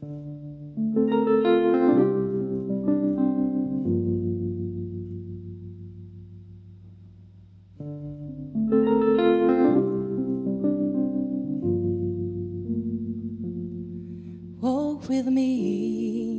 Walk with me,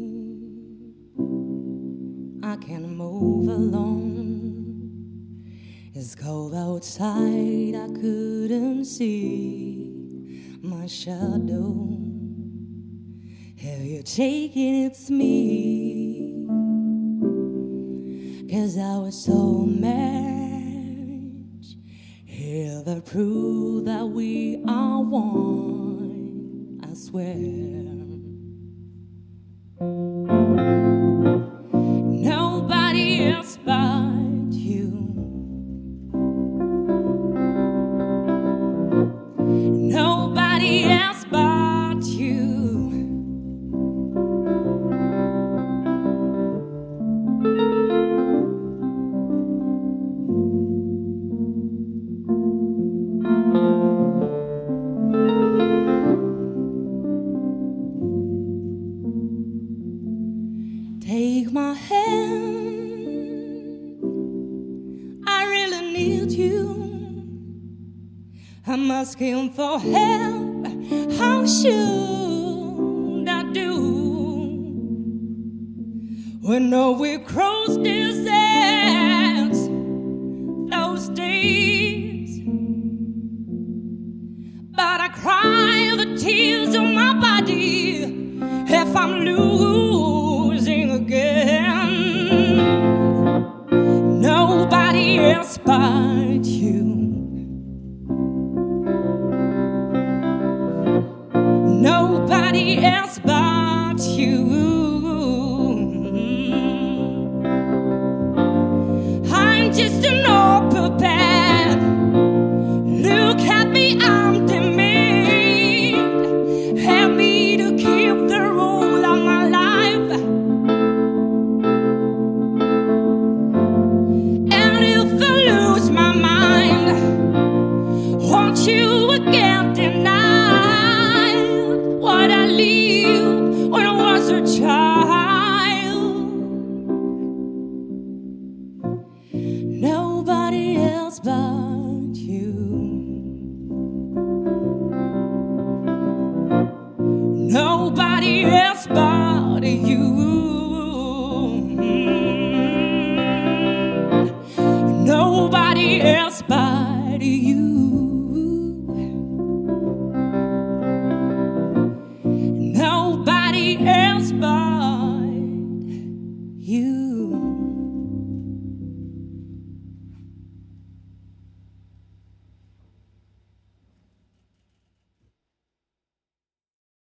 I can move alone. It's cold outside, I couldn't see my shadow. Have you taken it's me? 'Cause I was so much here the proof that we are one, I swear. Nobody else but you. Nobody else but you. Take my hand, I really need you. I'm asking for help, how should I do? When we cross distance, those days, but I cry the tears of my body if I'm losing again. Nobody else but you. Nobody else but you. I'm just an open bed. Look at me, I'm demeaned. Help me to keep the rule of my life. And if I lose my mind, won't you again deny what I lived when I was a child? Nobody else but you. Nobody else but you.